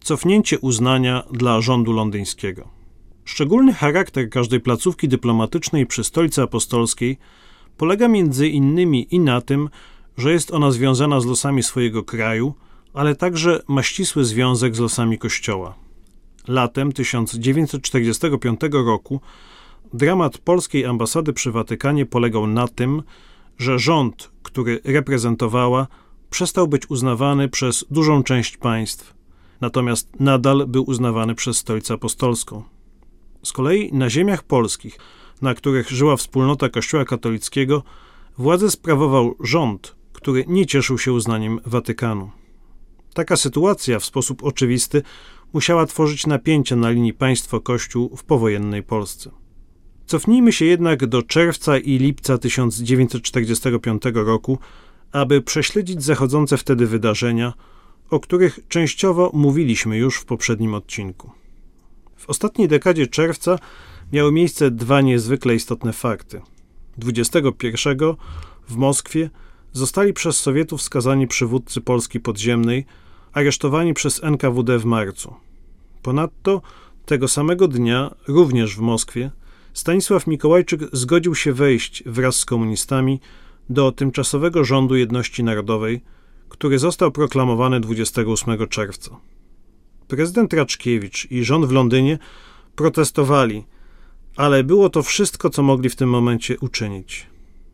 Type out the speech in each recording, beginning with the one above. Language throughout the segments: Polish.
Cofnięcie uznania dla rządu londyńskiego. Szczególny charakter każdej placówki dyplomatycznej przy Stolicy Apostolskiej polega między innymi i na tym, że jest ona związana z losami swojego kraju, ale także ma ścisły związek z losami Kościoła. Latem 1945 roku dramat polskiej ambasady przy Watykanie polegał na tym, że rząd, który reprezentowała, przestał być uznawany przez dużą część państw, natomiast nadal był uznawany przez Stolicę Apostolską. Z kolei na ziemiach polskich, na których żyła wspólnota Kościoła katolickiego, władzę sprawował rząd, który nie cieszył się uznaniem Watykanu. Taka sytuacja w sposób oczywisty musiała tworzyć napięcia na linii państwo-kościół w powojennej Polsce. Cofnijmy się jednak do czerwca i lipca 1945 roku, aby prześledzić zachodzące wtedy wydarzenia, o których częściowo mówiliśmy już w poprzednim odcinku. W ostatniej dekadzie czerwca miały miejsce dwa niezwykle istotne fakty. 21 w Moskwie zostali przez Sowietów skazani przywódcy Polski podziemnej, aresztowani przez NKWD w marcu. Ponadto tego samego dnia, również w Moskwie, Stanisław Mikołajczyk zgodził się wejść wraz z komunistami do tymczasowego rządu jedności narodowej, który został proklamowany 28 czerwca. Prezydent Raczkiewicz i rząd w Londynie protestowali, ale było to wszystko, co mogli w tym momencie uczynić.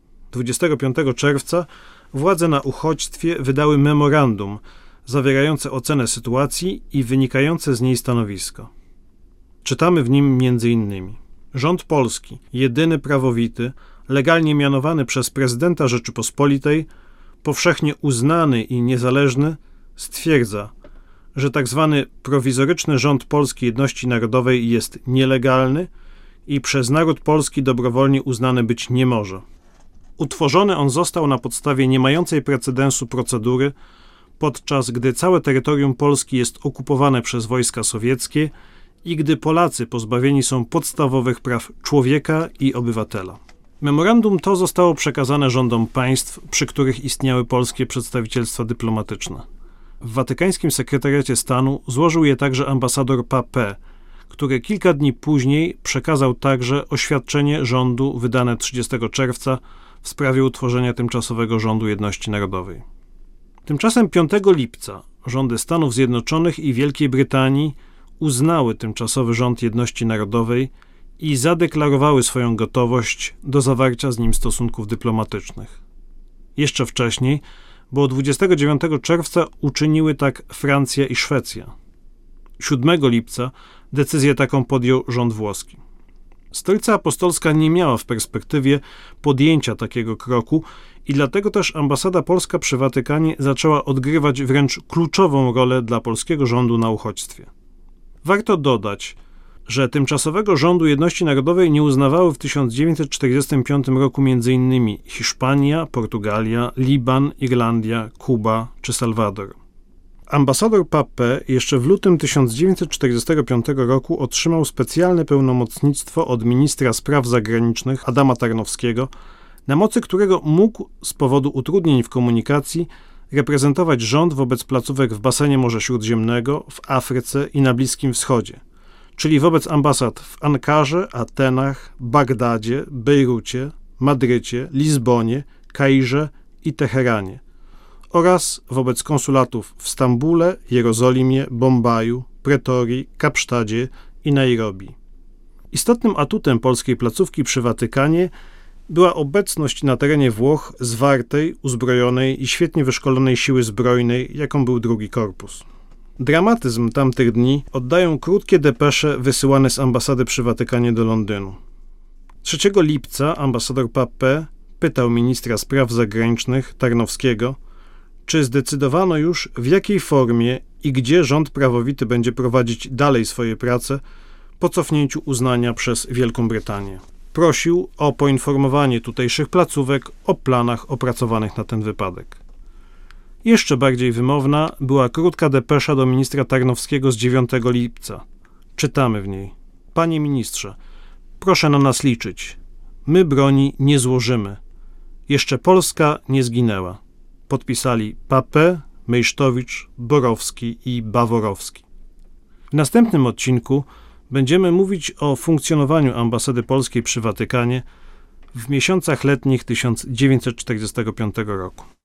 25 czerwca władze na uchodźstwie wydały memorandum zawierające ocenę sytuacji i wynikające z niej stanowisko. Czytamy w nim m.in. Rząd polski, jedyny prawowity, legalnie mianowany przez prezydenta Rzeczypospolitej, powszechnie uznany i niezależny, stwierdza, że tzw. prowizoryczny rząd Polskiej Jedności Narodowej jest nielegalny i przez naród polski dobrowolnie uznany być nie może. Utworzony on został na podstawie nie mającej precedensu procedury, podczas gdy całe terytorium Polski jest okupowane przez wojska sowieckie i gdy Polacy pozbawieni są podstawowych praw człowieka i obywatela. Memorandum to zostało przekazane rządom państw, przy których istniały polskie przedstawicielstwa dyplomatyczne. W watykańskim sekretariacie stanu złożył je także ambasador Papin, który kilka dni później przekazał także oświadczenie rządu wydane 30 czerwca w sprawie utworzenia tymczasowego rządu jedności narodowej. Tymczasem 5 lipca rządy Stanów Zjednoczonych i Wielkiej Brytanii uznały tymczasowy rząd jedności narodowej i zadeklarowały swoją gotowość do zawarcia z nim stosunków dyplomatycznych. Jeszcze wcześniej, bo 29 czerwca uczyniły tak Francja i Szwecja. 7 lipca decyzję taką podjął rząd włoski. Stolica Apostolska nie miała w perspektywie podjęcia takiego kroku i dlatego też ambasada polska przy Watykanie zaczęła odgrywać wręcz kluczową rolę dla polskiego rządu na uchodźstwie. Warto dodać, że tymczasowego rządu jedności narodowej nie uznawały w 1945 roku m.in. Hiszpania, Portugalia, Liban, Irlandia, Kuba czy Salwador. Ambasador Papin jeszcze w lutym 1945 roku otrzymał specjalne pełnomocnictwo od ministra spraw zagranicznych Adama Tarnowskiego, na mocy którego mógł z powodu utrudnień w komunikacji reprezentować rząd wobec placówek w basenie Morza Śródziemnego, w Afryce i na Bliskim Wschodzie, czyli wobec ambasad w Ankarze, Atenach, Bagdadzie, Bejrucie, Madrycie, Lizbonie, Kairze i Teheranie oraz wobec konsulatów w Stambule, Jerozolimie, Bombaju, Pretorii, Kapsztadzie i Nairobi. Istotnym atutem polskiej placówki przy Watykanie była obecność na terenie Włoch zwartej, uzbrojonej i świetnie wyszkolonej siły zbrojnej, jaką był II Korpus. Dramatyzm tamtych dni oddają krótkie depesze wysyłane z ambasady przy Watykanie do Londynu. 3 lipca ambasador Papin pytał ministra spraw zagranicznych Tarnowskiego, czy zdecydowano już, w jakiej formie i gdzie rząd prawowity będzie prowadzić dalej swoje prace po cofnięciu uznania przez Wielką Brytanię. Prosił o poinformowanie tutejszych placówek o planach opracowanych na ten wypadek. Jeszcze bardziej wymowna była krótka depesza do ministra Tarnowskiego z 9 lipca. Czytamy w niej: Panie ministrze, proszę na nas liczyć. My broni nie złożymy. Jeszcze Polska nie zginęła. Podpisali Papin, Mejsztowicz, Borowski i Baworowski. W następnym odcinku będziemy mówić o funkcjonowaniu ambasady polskiej przy Watykanie w miesiącach letnich 1945 roku.